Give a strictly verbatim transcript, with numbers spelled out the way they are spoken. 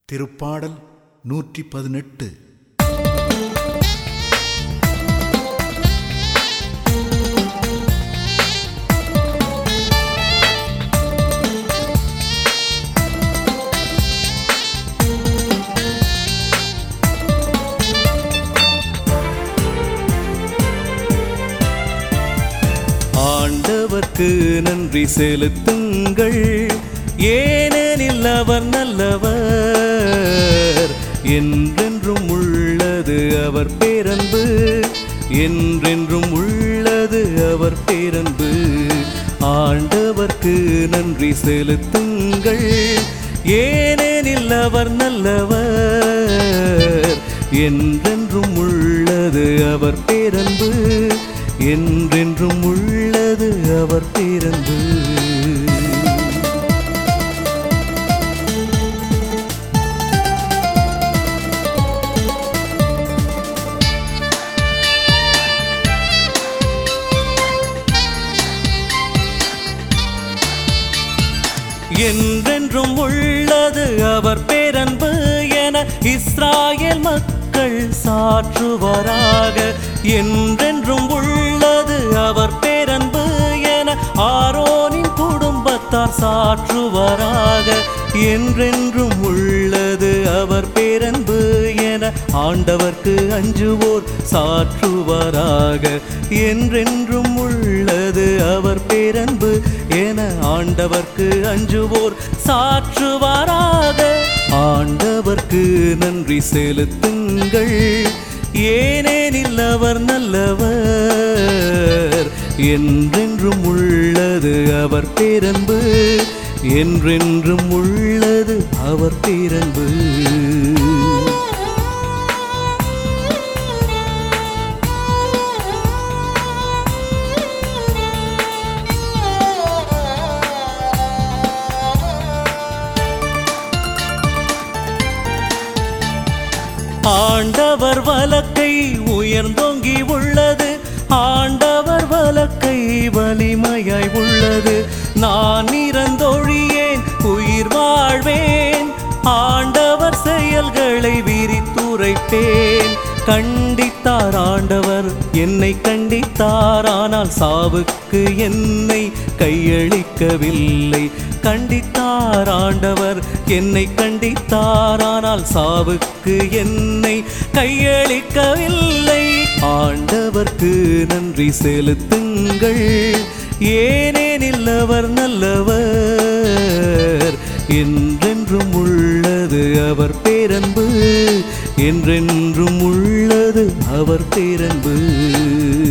திருப்பாடல் நூற்றி பதினெட்டு. ஆண்டவர்க்கு நன்றி செலுத்துங்கள், ஏனெனில் அவர் நல்லவர். என்றென்றும் உள்ளது அவர் பேரன்பு, என்றென்றும் உள்ளது அவர் பேரன்பு. ஆண்டவர்க்கு நன்றி செலுத்துங்கள், ஏனெனில் அவர் நல்லவர். என்றென்றும் உள்ளது அவர் பேரன்பு, என்றென்றும் உள்ளது அவர் பேரன்பு. என்றென்றும் உள்ளது அவர் பேரன்பு என இஸ்ராயேல் மக்கள் சாற்றுவாராக. என்றென்றும் உள்ளது அவர் பேரன்பு என ஆரோனின் குடும்பத்தார் சாற்றுவாராக. என்றென்றும் உள்ளது அவர் பேரன்பு என ஆண்டவர்க்கு அஞ்சுவோர் சாற்றுவாராக. என்றென்றும் உள்ளது அவர் பேரன்பு என ஆண்டவர்க்கு அஞ்சுவோர் சாற்றுவாராக. ஆண்டவர்க்கு நன்றி செலுத்துங்கள், ஏனெனில் அவர் நல்லவர். என்றென்றும் உள்ளது அவர் பேரன்பு, என்றென்றும் உள்ளது அவர் பேரன்பு. ஆண்டவர் வலக்கை உயர்ந்தோங்கி உள்ளது, ஆண்டவர் வலக்கை வலிமையாய் உள்ளது. நான் இறந்தொழியேன் உயிர் வாழ்வேன், ஆண்டவர் செயல்களை விரித்துரைப்பேன். கண்டித்தார் ஆண்டவர் என்னை கண்டித்தார், ஆனால் சாவுக்கு என்னை கையளிக்கவில்லை. கண்டித்தார் ஆண்டவர் என்னை கண்டித்தார், ஆனால் சாவுக்கு என்னை கையளிக்கவில்லை. ஆண்டவர்க்கு நன்றி செலுத்துங்கள், ஏனெனில் அவர் நல்லவர். என்றென்றும் உள்ளது அவர் பேரன்பு, என்றென்றும் உள்ளது அவர் பேரன்பு.